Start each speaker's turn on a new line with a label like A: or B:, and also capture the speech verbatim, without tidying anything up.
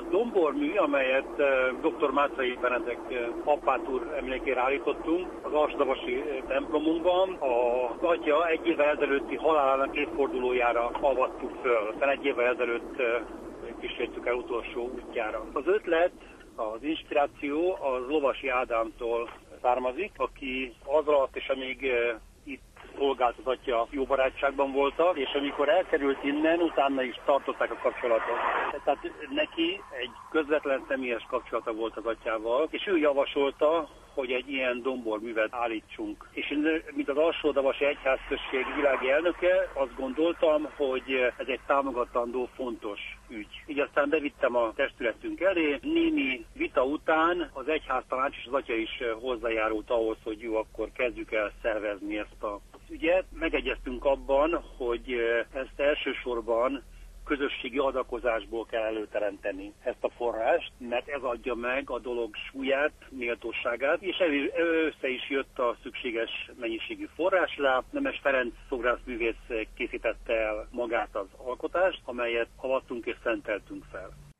A: dombormű, amelyet dr. Mátrai Benedek Appát úr emlékére állítottunk az alsódavasi templomunkban, az atya egy évvel ezelőtti halálának évfordulójára avattuk föl. Aztán egy évvel ezelőtt kísértük el utolsó útjára. Az ötlet, az inspiráció az Lovasi Ádámtól származik, aki az alatt és amíg itt szolgált az atya, jó barátságban voltak, és amikor elkerült innen, utána is tartották a kapcsolatot. Tehát neki egy közvetlen személyes kapcsolata volt az atyával, és ő javasolta, hogy egy ilyen domborművet állítsunk. És én, mint az Alsódavasi Egyházközség világi elnöke, azt gondoltam, hogy ez egy támogatandó, fontos ügy. Így aztán bevittem a testületünk elé. Némi vita után az egyháztanács és az atya is hozzájárult ahhoz, hogy jó, akkor kezdjük el szervezni ezt a ügyet. Megegyeztünk abban, hogy ezt elsősorban közösségi adakozásból kell előteremteni ezt a forrást, mert ez adja meg a dolog súlyát, méltóságát, és össze is jött a szükséges mennyiségű forrás rá. Nemes Ferenc szobrászművész készítette el magát az alkotást, amelyet avattunk és szenteltünk fel.